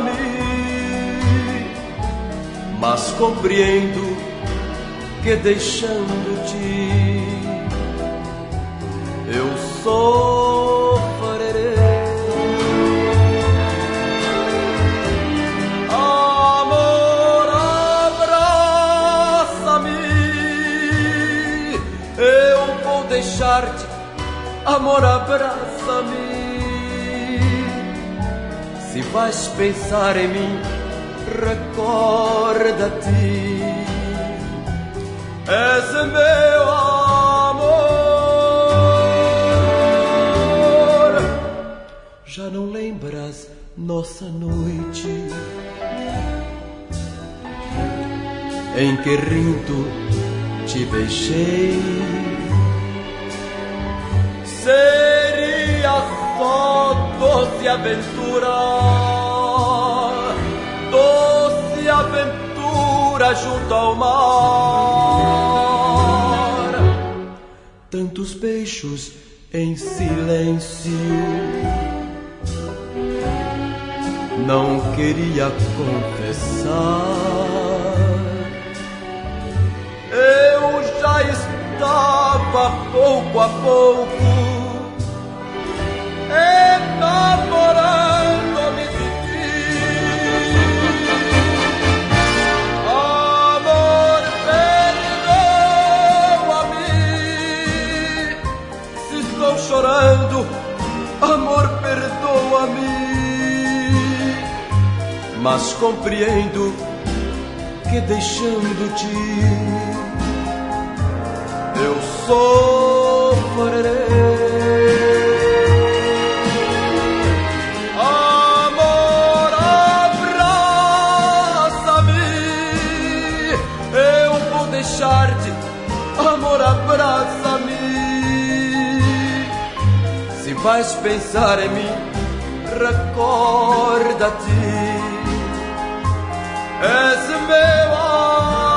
ama-me, mas compreendo que deixando-te eu sofrerei. Amor, abraça-me, eu vou deixar-te. Amor, abraça-me. Se vais pensar em mim, recorda-te, és meu amor. Já não lembras nossa noite em que rindo te beijei? Seria só doce aventura, doce aventura junto ao mar. Tantos beijos em silêncio, não queria confessar. Eu já estava pouco a pouco enamorando-me de ti. Amor, perdoa-me se estou chorando. Amor, perdoa-me, mas compreendo que deixando-te eu sofrerei. Amor, abraça-me, eu vou deixar-te. Amor, abraça-me. Se vais pensar em mim, recorda-te, és meu amor.